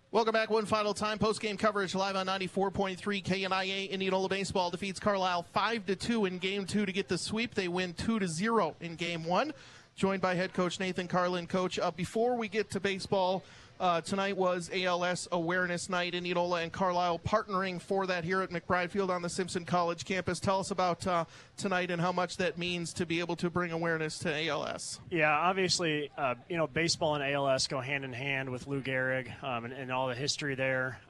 Welcome back one final time. Post-game coverage live on 94.3 KNIA. Indianola Baseball defeats Carlisle 5-2 in Game 2 to get the sweep. They win 2-0 in Game 1. Joined by head coach Nathan Carlin. Coach, before we get to baseball, tonight was ALS Awareness Night. Indianola and Carlisle partnering for that here at McBride Field on the Simpson College campus. Tell us about tonight and how much that means to be able to bring awareness to ALS. Yeah, obviously, baseball and ALS go hand in hand with Lou Gehrig and all the history there.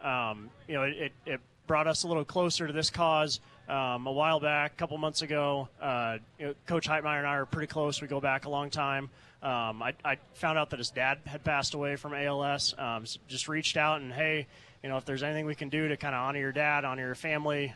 It brought us a little closer to this cause. A while back, a couple months ago, Coach Heitmeyer and I are pretty close. We go back a long time. I found out that his dad had passed away from ALS. So just reached out and, hey, if there's anything we can do to kind of honor your dad, honor your family,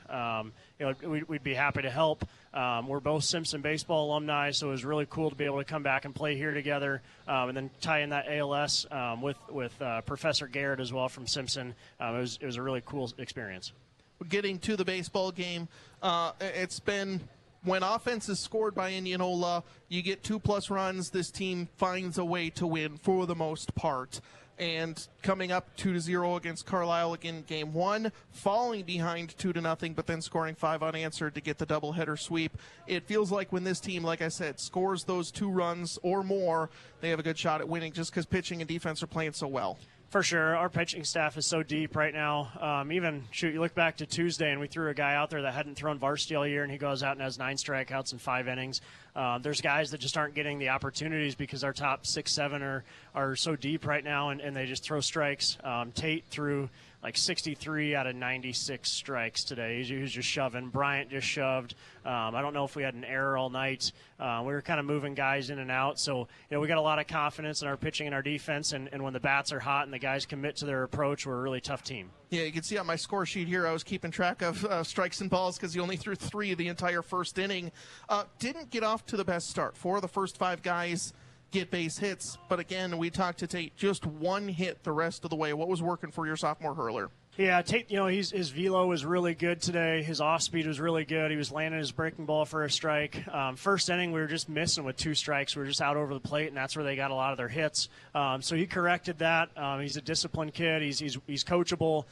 we'd be happy to help. We're both Simpson baseball alumni, so it was really cool to be able to come back and play here together, and then tie in that ALS with Professor Garrett as well from Simpson. It was a really cool experience. Getting to the baseball game, it's been when offense is scored by Indianola, you get 2+ runs, this team finds a way to win for the most part. And coming up 2-0 against Carlisle again, Game 1, falling behind 2-0, but then scoring 5 unanswered to get the doubleheader sweep. It feels like when this team, like I said, scores those 2 runs or more, they have a good shot at winning just because pitching and defense are playing so well. For sure. Our pitching staff is so deep right now. You look back to Tuesday, and we threw a guy out there that hadn't thrown varsity all year, and he goes out and has 9 strikeouts in 5 innings. There's guys that just aren't getting the opportunities because our top 6-7 are so deep right now, and they just throw strikes. Tate threw like 63 out of 96 strikes today. He was just shoving. Bryant just shoved. I don't know if we had an error all night. We were kind of moving guys in and out. So, we got a lot of confidence in our pitching and our defense, and when the bats are hot and the guys commit to their approach, we're a really tough team. Yeah, you can see on my score sheet here, I was keeping track of strikes and balls because he only threw 3 the entire first inning. Didn't get off to the best start. 4 of the first 5 guys get base hits, but again, we talked to Tate, just 1 hit the rest of the way. What was working for your sophomore hurler? Yeah, Tate, his velo was really good today. His off-speed was really good. He was landing his breaking ball for a strike. First inning, we were just missing with 2 strikes. We were just out over the plate, and that's where they got a lot of their hits. So he corrected that. He's a disciplined kid. He's coachable.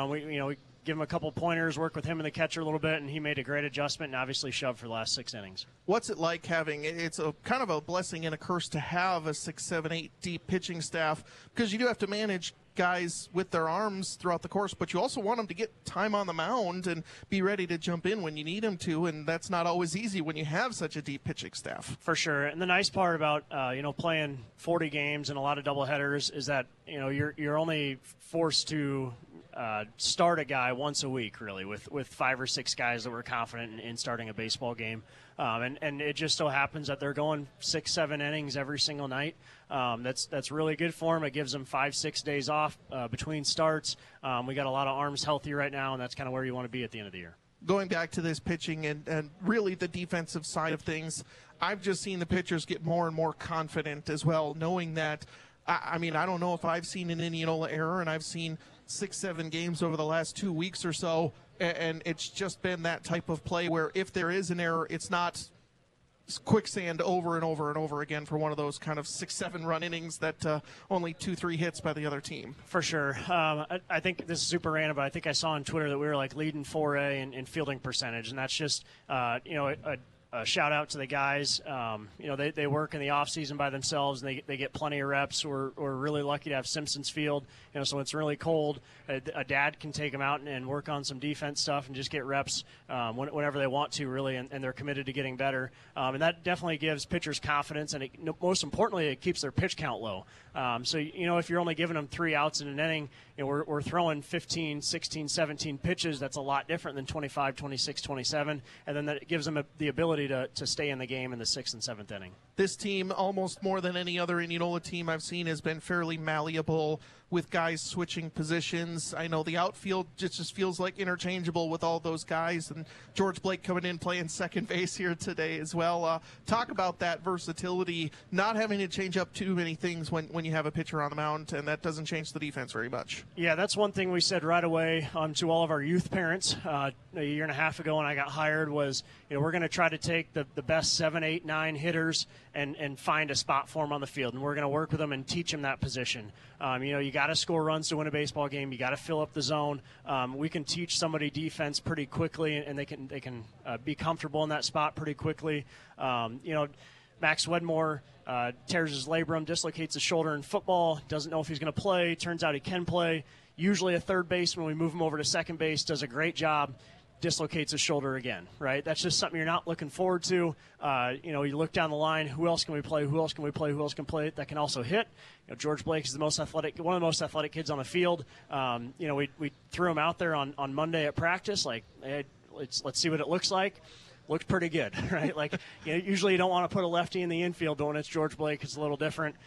We give him a couple pointers, work with him and the catcher a little bit, and he made a great adjustment and obviously shoved for the last 6 innings. What's it like having, it's a kind of a blessing and a curse to have a 6, 7, 8 deep pitching staff, because you do have to manage guys with their arms throughout the course, but you also want them to get time on the mound and be ready to jump in when you need them to, and that's not always easy when you have such a deep pitching staff. For sure, and the nice part about playing 40 games and a lot of doubleheaders is that you're only forced to start a guy once a week, really, with 5 or 6 guys that were confident in starting a baseball game. And it just so happens that they're going 6, 7 innings every single night. That's really good for them. It gives them 5, 6 days off between starts. We got a lot of arms healthy right now, and that's kind of where you want to be at the end of the year. Going back to this pitching and really the defensive side of things, I've just seen the pitchers get more and more confident as well, knowing that, I don't know if I've seen an Indianola error, and I've seen 6, 7 games over the last 2 weeks or so, and it's just been that type of play where if there is an error, it's not quicksand over and over and over again for one of those kind of 6, 7 run innings that only 2, 3 hits by the other team. For sure. I think this is super random, but I think I saw on Twitter that we were like leading 4A in fielding percentage, and that's just a shout out to the guys. They work in the off season by themselves, and they get plenty of reps. We're really lucky to have Simpson's Field. So it's really cold. A dad can take them out and work on some defense stuff and just get reps whenever they want to, really, and they're committed to getting better. And that definitely gives pitchers confidence, and most importantly, it keeps their pitch count low. So if you're only giving them 3 outs in an inning, we're throwing 15, 16, 17 pitches. That's a lot different than 25, 26, 27, and then that gives them the ability to stay in the game in the 6th and 7th inning. This team, almost more than any other Indianola team I've seen, has been fairly malleable with guys switching positions. I know the outfield just feels like interchangeable with all those guys, and George Blake coming in playing second base here today as well. Talk about that versatility, not having to change up too many things when when you have a pitcher on the mound, and that doesn't change the defense very much. Yeah, that's one thing we said right away to all of our youth parents a year and a half ago when I got hired was, we're going to try to take the best 7, 8, 9 hitters and find a spot for them on the field, and we're going to work with them and teach them that position. You got to score runs to win a baseball game. You got to fill up the zone. We can teach somebody defense pretty quickly, and they can be comfortable in that spot pretty quickly. Max Wedmore tears his labrum, dislocates his shoulder in football, doesn't know if he's going to play. Turns out he can play. Usually a third baseman, we move him over to second base, does a great job, dislocates his shoulder again, right? That's just something you're not looking forward to. You look down the line, who else can we play? Who else can we play? Who else can play that can also hit? George Blake is one of the most athletic kids on the field. We threw him out there on Monday at practice, like, hey, let's see what it looks like. Looked pretty good, right? Usually you don't want to put a lefty in the infield, but when it's George Blake, it's a little different.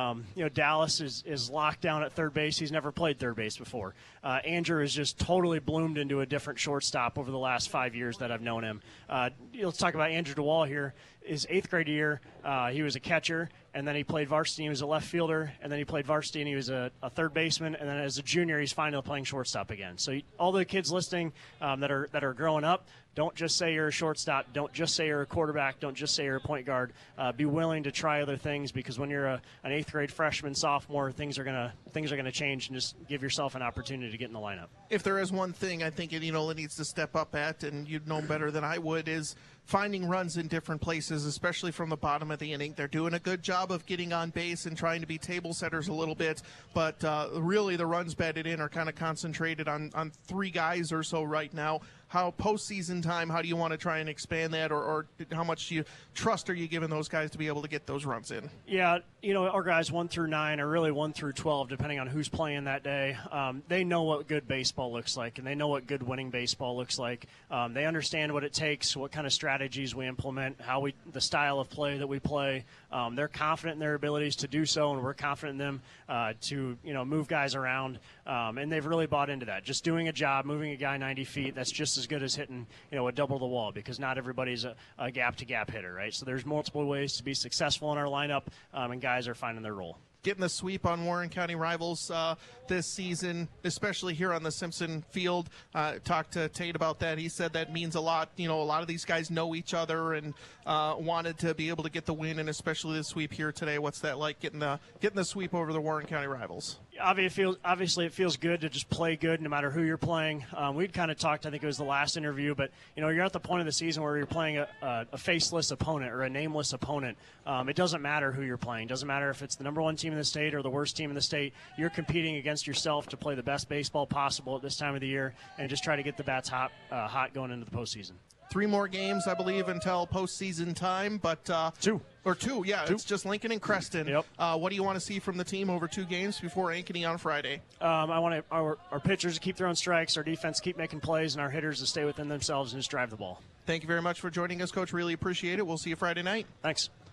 Dallas is locked down at third base. He's never played third base before. Andrew has just totally bloomed into a different shortstop over the last 5 years that I've known him. Let's talk about Andrew DeWall here. His 8th grade year, he was a catcher, and then he played varsity. He was a left fielder, and then he played varsity, and he was a third baseman. And then as a junior, he's finally playing shortstop again. So all the kids listening that are growing up, don't just say you're a shortstop. Don't just say you're a quarterback. Don't just say you're a point guard. Be willing to try other things, because when you're an 8th grade freshman, sophomore, things are gonna change, and just give yourself an opportunity to get in the lineup. If there is one thing I think Indianola needs to step up at, and you'd know better than I would, is finding runs in different places, especially from the bottom of the inning. They're doing a good job of getting on base and trying to be table setters a little bit, but really the runs batted in are kind of concentrated on 3 guys or so right now. How postseason time, how do you want to try and expand that, or how much trust are you giving those guys to be able to get those runs in? Yeah, our guys 1 through 9, or really 1 through 12, depending on who's playing that day. They know what good baseball looks like, and they know what good winning baseball looks like. They understand what it takes, what kind of strategies we implement, the style of play that we play. They're confident in their abilities to do so, and we're confident in them to move guys around. And they've really bought into that. Just doing a job, moving a guy 90 feet, that's just as good as hitting a double the wall, because not everybody's a gap-to-gap hitter, right? So there's multiple ways to be successful in our lineup, and guys are finding their role. Getting the sweep on Warren County Rivals this season, especially here on the Simpson Field. Talked to Tate about that. He said that means a lot. A lot of these guys know each other and wanted to be able to get the win, and especially the sweep here today. What's that like, getting the sweep over the Warren County Rivals? Obviously, it feels good to just play good no matter who you're playing. We'd kind of talked, I think it was the last interview, but you're at the point of the season where you're playing a faceless opponent or a nameless opponent. It doesn't matter who you're playing. It doesn't matter if it's the number 1 team in the state or the worst team in the state. You're competing against yourself to play the best baseball possible at this time of the year, and just try to get the bats hot going into the postseason. 3 more games, I believe, until postseason time, but 2. Or 2, yeah. 2. It's just Lincoln and Creston. Yep. What do you want to see from the team over 2 games before Ankeny on Friday? I want our pitchers to keep throwing strikes, our defense to keep making plays, and our hitters to stay within themselves and just drive the ball. Thank you very much for joining us, Coach. Really appreciate it. We'll see you Friday night. Thanks.